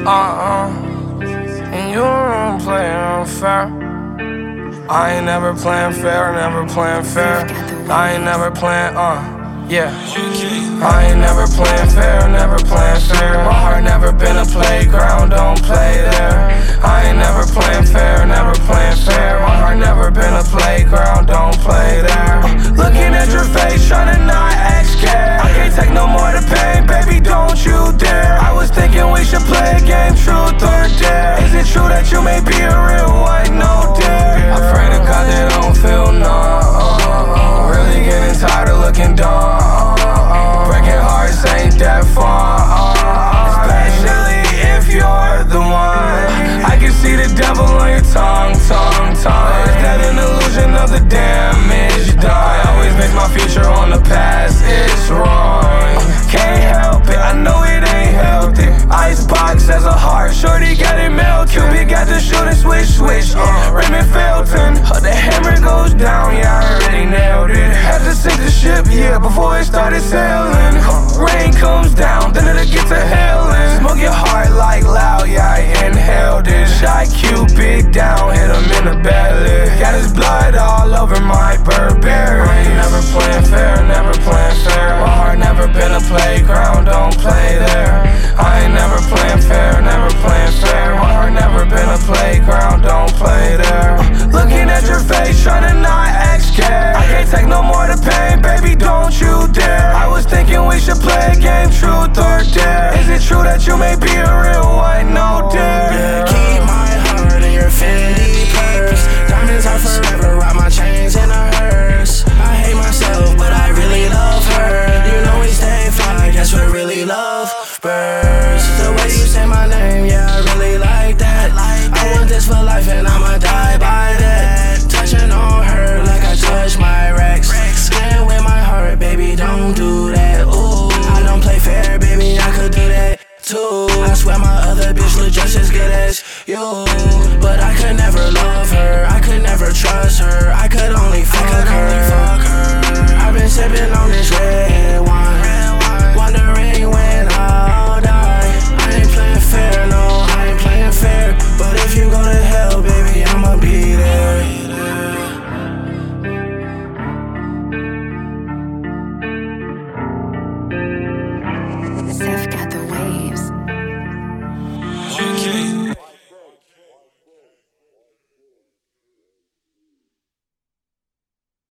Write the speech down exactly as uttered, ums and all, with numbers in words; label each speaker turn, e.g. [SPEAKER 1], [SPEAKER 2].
[SPEAKER 1] Uh-uh. And you don't play unfair. I ain't never playing fair, never playing fair. I ain't never playing, uh, yeah. I ain't never playing fair, never playing fair. My heart never been a playground, don't play there. I ain't never playing fair, never playing fair. My heart never been a playground, don't play there. Looking at your face, tryna not act scared. I can't take no more the pain, baby, don't you dare. I was thinking we should play a game, truth or dare. Is it true that you may be a real one? No dare. I pray to God that I don't feel numb. Really getting tired of looking dumb. Breaking hearts ain't that far. Especially if you're the one. I can see the devil on your tongue, tongue, tongue. Is that an illusion of the damage done? I always base my future on the past, it's wrong. Can't help it, I know it ain't healthy. Icebox as a heart, shorty got it melted. Cupid got the shooting switch, switch, uh, Raymond Felton. Uh, the hammer goes down, yeah, I already nailed it. Had to sink the ship, yeah, before it started sailing. uh, Rain comes down, then it'll get to hailing. Smoke your heart like loud, yeah, I inhaled it. Shot Cupid down, hit him in the belly. Got his blood all over my Burberry. I ain't never playing fair, never playing fair. My heart never been a playground, don't play there. I ain't never playing fair, never playing fair. My heart never been a playground, don't play there. Looking at your face, tryna not act scared. I can't take no more the pain, baby, don't you dare. I was thinking we should play a game, truth or dare. Is it true that you may be a real one? No dare.
[SPEAKER 2] Yeah, keep my heart in your Fendi purse. Diamonds are forever, rock my chains in a hearse. I hate myself, but I really love her. You know we stay fly, guess we really love birds. The way you say my name, yeah, I really like that. I want this for life and I'ma die by that. Touching on her like I touch my Rex. Playing with my heart, baby, don't do that. Ooh, I don't play fair, baby, I could do that too. I swear my other bitch look just as good as you, but I could never love her, I could never trust her, I could only fuck her. I've been sipping on this red.